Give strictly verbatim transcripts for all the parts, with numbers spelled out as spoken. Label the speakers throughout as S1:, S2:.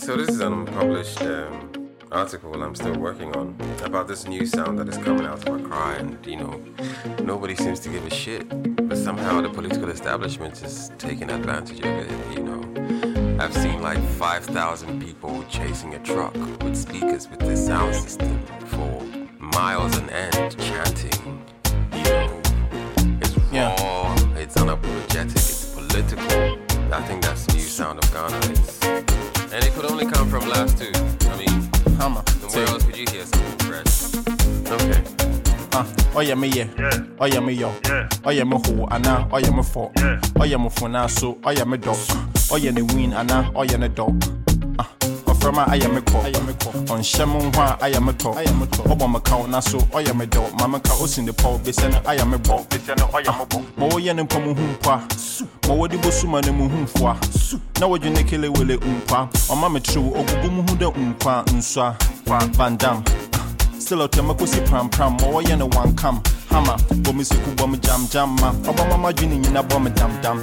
S1: So this is an unpublished um, article I'm still working on about this new sound that is coming out of Accra, and you know, nobody seems to give a shit, but somehow the political establishment is taking advantage of it. You know, I've seen like five thousand people chasing a truck with speakers with this sound system for miles on end, chanting. You know, it's raw, yeah. It's unapologetic, it's political. I think that's the new sound of Ghana. It's, and it could only come from last two. I mean, Hammer. Where else could you hear something fresh? Okay.
S2: Ah, oh yeah, me yeah. Oh yeah, me yo. Oh yeah, me who, Anna. Oh yeah, me for. Oh yeah, me for now. So, oh yeah, me dog. Oh yeah, the win, Anna. Oh yeah, the dog. Ah, oh from I am a call. I am a call. On Shamun, I am a talk. I am a talk. Oh, my cow, now so, oh yeah, me dog. Mamma cows in the pole. They send I am a ball. They send I am a ball. Mo yen and Pomu Humpa. Mo wadi bosuma ne muhum fwa. Na wadi nekele wele umpa. O mama true ogugu muhuda umpa nswa. Van Dam. Still out there makosi pram pram. Mo yen a one cam. Hammer. Bomisi kubom jam jam ma. Oba mama juni na bom dam dam.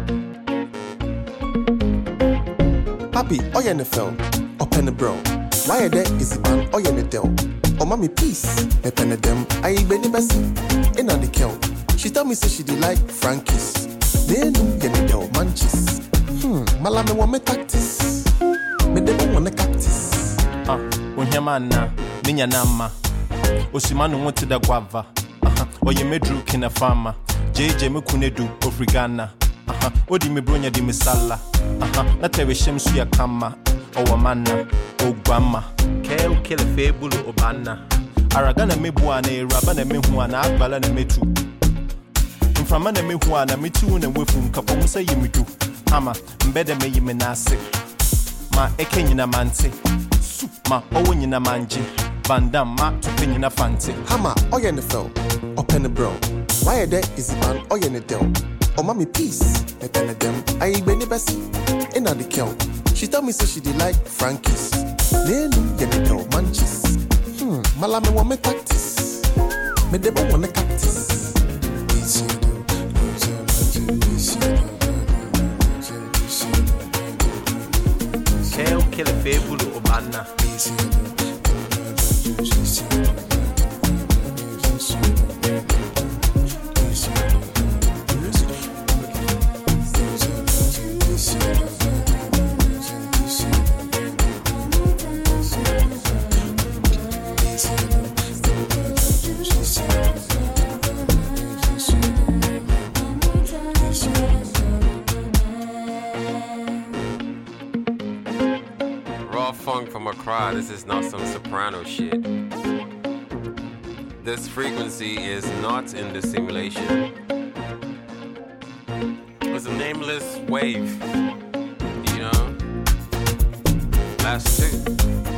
S3: Papi, oya ne fell. Open the bro. Why there is the man oya ne del. O mami peace. Me pen them. I be the best. In on the kill. She tell me say she did like Frankie's. Then get the dough manches. Hmm, malame want me tactics. Me demo want the cactus.
S2: Ah, when your man na, ninya nama. Osimanu want to the guava. Aha, or you me drew kina farmer. J J me kunedu Afrigana. Aha, odi me bronya di me sala. Aha, na tewe shemsu ya kama. O mana, o grandma. Keo kele febulu obana. Aragana me buane, rabana me huana, agbala na me tu. From an me who are me two and with whom Capon say you me do. Hammer, better me you menase. Ma ekin in a manse. Ma owen in a manji. Van Dam, ma to pin in a fancy.
S3: Hammer, oya in the fell. Open the bro. Why there is the man oya in the del. Oh, mommy, peace. Me pen them. I be the best. In the kill. She tell me so she did like Frankie's. Then get the del manches. Hmm, malame want me tactics. Me debo want the cactus.
S2: Keo kele febulu obana.
S1: From Accra, this is not some soprano shit. This frequency is not in the simulation. It's a nameless wave, you know. Last two.